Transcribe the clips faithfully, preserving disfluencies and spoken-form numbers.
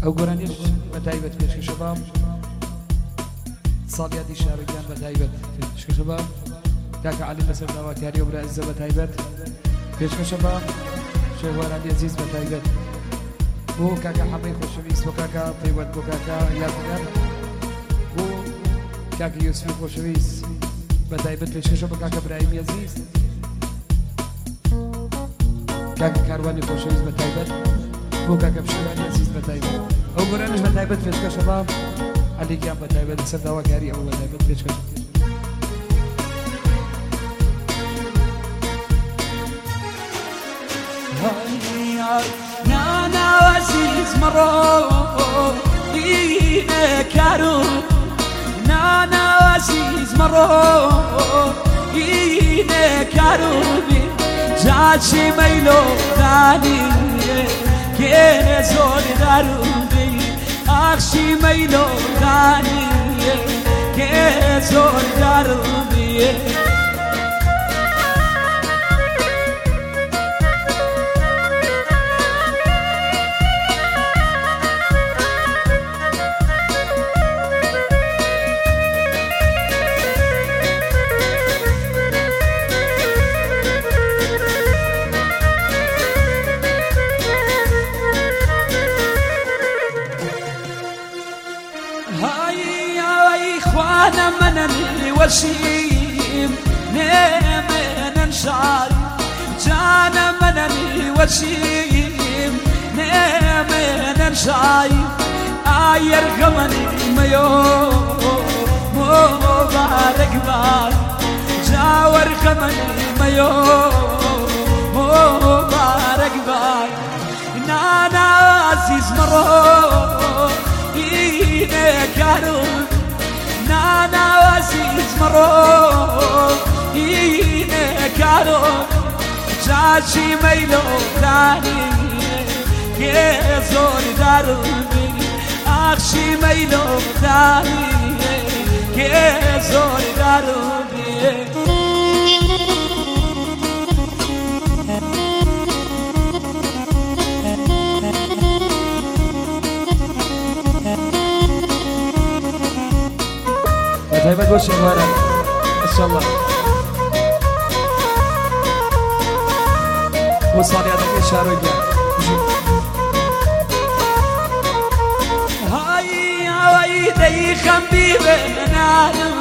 ئەو گۆرانیش بە تایبەت پێشکەشە بام ساڵیاتی شارەکان بە تایبەت پێشکەشە بام کاکە عەلی بەسەر داواکاری و برا عزیزە بە تایبەت پێشکەشە بام شێوەرانی عزیز بە تایبەت بۆ کاکە حەمەی خۆشەویست بۆ کاکە پەیوەند بۆ کاکە یاردەگەر بۆ کاکە یوسفی خۆشەویست بە تایبەت پێشکەشە بۆ کاکە برایمی عزیز کاکە کاروانی خۆشەویست بە تایبەت بۆ کاکە پشتیوانی عزیز بە تایبەت ئەو گۆرانش بە تایبەت پێشکەشە بام عەلیگیان بە تایبەت لەسەر داواکاری ئەو بە تایبەت پێشکەشە نانا عزيز مرو إيه كارو نانا عزيز مرو إيه كارو جاتشي ميلو داني كيزول دارو أخشي ميلو داني كيزول دارو أنا منني وشيم نيم ننشاي جانا منني وشيم نيم ننشاي آير غمني ميو مبارك باي جاور غمني ميو مبارك باي نانا عزيز مرو إيه كارو نانا عزيز مرو إيه كارو جاشي ميلو داني كيزور داروني أخشي ميلو داني كيزور داروني تایبەت بۆ شێوارە ئەشەڵڵا بۆ ساڵیادەکەی شارۆیگیان هاي هاي دەی خەمبی بێنانم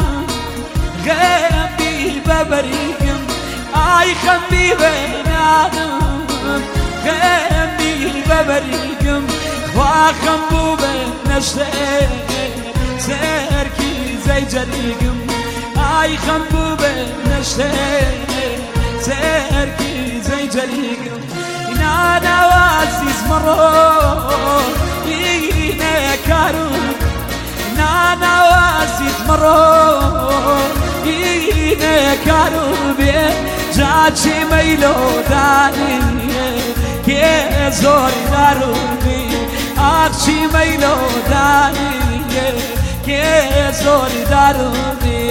غەمبی بەبەریگم ئای خەمبی بێنانم غەمبی بەبەریگم خوا خەم بوو بێ نەشتێ سەرکی زي جريقم اي خنبو بنشتي سيركي زي جريقم نانا واسيس مرو إينا كارو نانا واسيس مرو إينا كارو بي جاتشي ميلو داني كي زوري داروني اخشي ميلو داني كي زوري داروني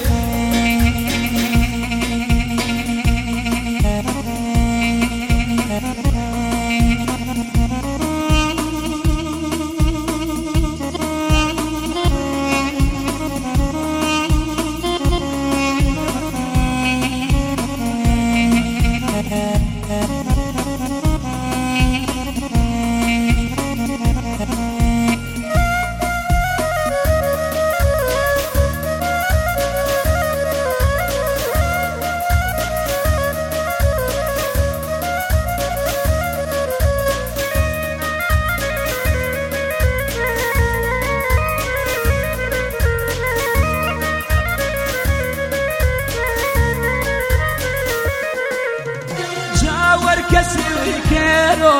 كسر كيرو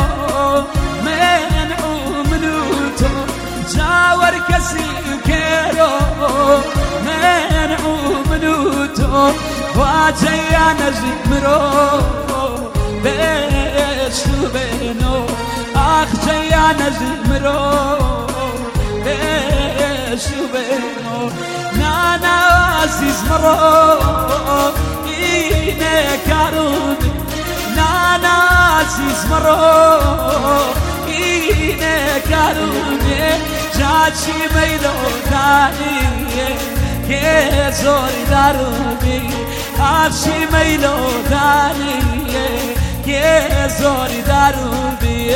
منعو منوتو جاور كسر كيرو منعو منوتو واجيا نزمرو بشو بينو اخ جيا نزمرو بشو بينو نانا عزيز مرو إينا كاروني نانا عزيز مرو إينا كاروني هاتشي ميلو داني كي زوري دارودي هاتشي ميلو داني كي زوري دارودي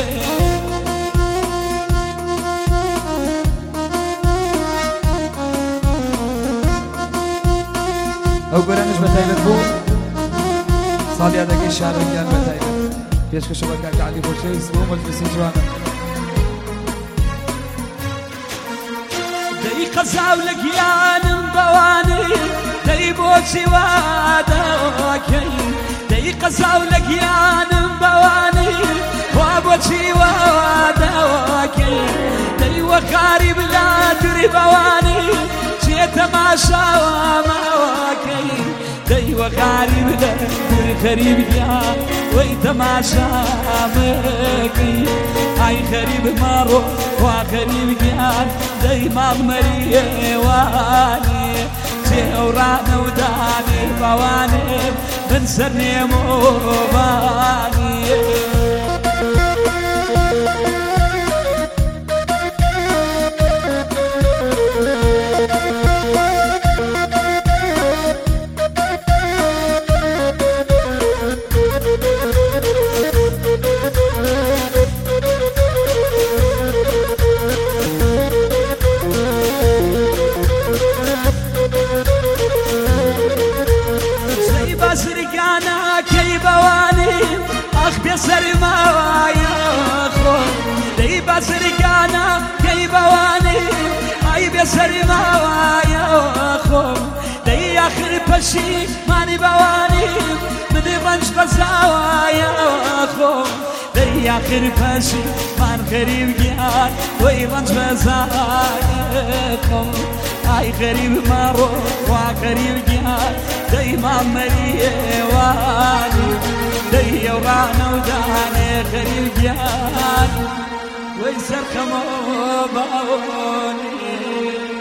او گرانش بتایبت بود سالی ادگی شهر گرد بتایبت پیش که شما که علی خوشیست و مجلسی جوانه دي قزاو لقيان بواني دي بوشي وادوكي دي قزاو لقيان بواني وابوشي وادوكي دي وخارب لا تري بواني شيت ما شاوى مواكي دي وخارب لا تري خريب يا ويت ما شامكي هاي خريب مارو وخريب يا دي مغمري واني جورانا وداني بواني من سرني موباني سرقانا كي بواني اخ بسر ما ياخو دي بسرقانا كي بواني اي بسر ما ياخو دي اخر بشي ماني بواني من غنش بزاوا ياخو دي اخر بشي من غريب جان وي غنش بزاوا ياخو هاي غريب مارو وغريب جان دايما مريه واني دي ورانا وداني غريب جان ويسر خمو باوني